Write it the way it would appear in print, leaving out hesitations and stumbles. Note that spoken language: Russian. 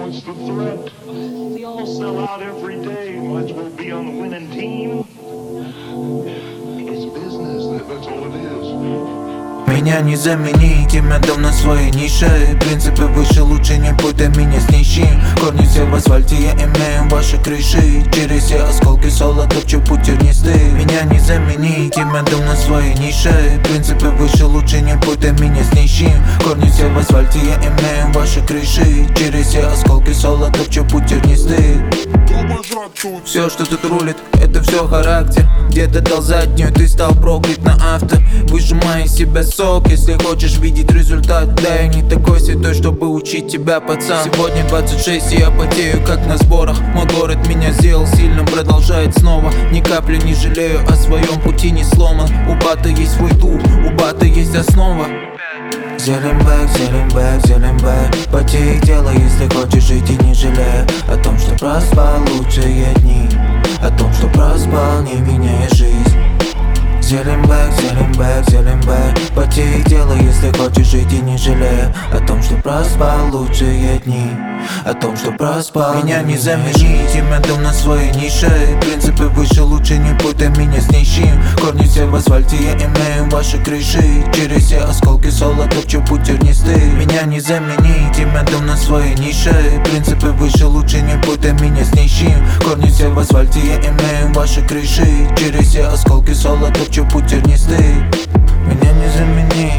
What's the threat? We all sell out every day. Might as well be on the winning team. It's business, that's all it is. Меня не заменить, имя давно своей нише. Принципы выше, лучше не путай меня с нищим. Корни все в асфальте, я имею ваши крыши. Через все осколки солодов, чё путь тернистый. Меня не заменить, имя давно своей нише. Принципы выше, лучше не путай меня с нищим. Корни все в асфальте, я имею ваши крыши. Через все осколки солодов, чё путь тернистый. Все, что тут рулит, это все характер. Где-то дал заднюю, ты стал проклят на авто. Выжимай из себя сок, если хочешь видеть результат. Да, я не такой святой, чтобы учить тебя, пацан. Сегодня 26, и я потею, как на сборах. Мой город меня сделал сильным, продолжает снова. Ни капли не жалею, о своем пути не сломан. У бата есть свой дух, у бата есть основа. Зелимбэк, зелимбэк, зелимбэк. Потей их дело, если хочешь жить и не жалея о том, что проспал лучшие дни, о том, что проспал, не меняя жизнь. Зелимбэк, зелимбэк, зелимбэк. Потей их дело, если хочешь жить и не жалея о том, что проспал лучшие дни, о том, что проспал. Меня не заменить, имя давно своей нише. Принципы выше, лучше не путай меня с нищим. Корни все в асфальте, я имею ваши крыши. Через все осколки солодов, чё путь тернистый. Меня не заменить, имя давно своей нише. Принципы выше, лучше не путай меня с нищим. Корни все в асфальте, я имею ваши крыши. Через все осколки солодов, чё путь тернистый. Меня не заменить.